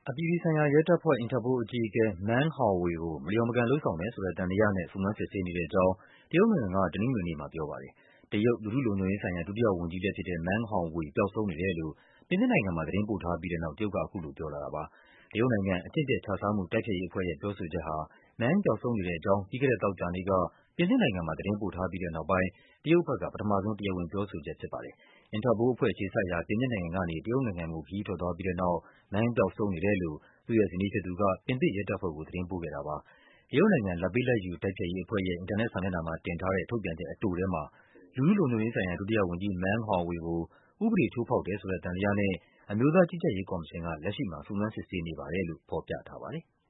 အပြည်ပြည်ဆိုင်ရာရဲတပ်ဖွဲ့ Interpol အကြီးအကဲ Meng Hongwei ကို မလျော်မကန်လုပ်ဆောင်တယ်ဆိုတဲ့ သံသယနဲ့ စုံစမ်းစစ်ဆေးနေတဲ့အကြောင်း တရုတ်နိုင်ငံက တနင်္ဂနွေနေ့မှာပြောပါတယ်။ တရုတ် လူထုလုံခြုံရေးဆိုင်ရာ ဒုတိယဝန်ကြီးလည်းဖြစ်တဲ့ Meng Hongwei ပျောက်ဆုံးနေတယ်လို့ ပြင်သစ်နိုင်ငံမှာ သတင်းပို့ထားပြီးတဲ့နောက် တရုတ်က အခုလိုပြောလာတာပါ။ တရုတ်နိုင်ငံ အကျင့်ပျက်ခြစားမှု တိုက်ဖျက်ရေးအဖွဲ့ရဲ့ ပြောဆိုချက်ဟာ Meng ပျောက်ဆုံးနေတဲ့အကြောင်း ပြီးခဲ့တဲ့သောကြာနေ့က ပြင်သစ်နိုင်ငံမှာ သတင်းပို့ထားပြီးတဲ့နောက်ပိုင်း တရုတ်ဘက်က ပထမဆုံး တရားဝင်ပြောဆိုချက်ဖြစ်ပါတယ်။ Interpol အဖွဲ့အခြေစိုက်ရာ ပြင်သစ်နိုင်ငံကနေ တရုတ်နိုင်ငံကို ခရီးထွက်သွားပြီးတဲ့နောက် Meng ပျောက်ဆုံးနေတယ်လို့ သူ့ရဲ့ဇနီးဖြစ်သူက ပြင်သစ်ရဲတပ်ဖွဲ့ကို သတင်းပို့ခဲ့တာပါ။ တရုတ်နိုင်ငံ လာဘ်ပေးလာဘ်ယူ တိုက်ဖျက်ရေးအဖွဲ့ရဲ့ အင်တာနက်စာမျက်နှာမှာတင်ထားတဲ့ ထုတ်ပြန်ချက်အတိုထဲမှာ လူထုလုံခြုံရေးဆိုင်ရာ ဒုတိယဝန်ကြီး Meng Hongwei ကို ဥပဒေချိုးဖောက်တယ်ဆိုတဲ့သံသယနဲ့ အမျိုးသားကြီးကြပ်ရေးကော်မရှင်က လက်ရှိမှာ စုံစမ်းစစ်ဆေးနေပါတယ်လို့ ဖော်ပြထားပါတယ်။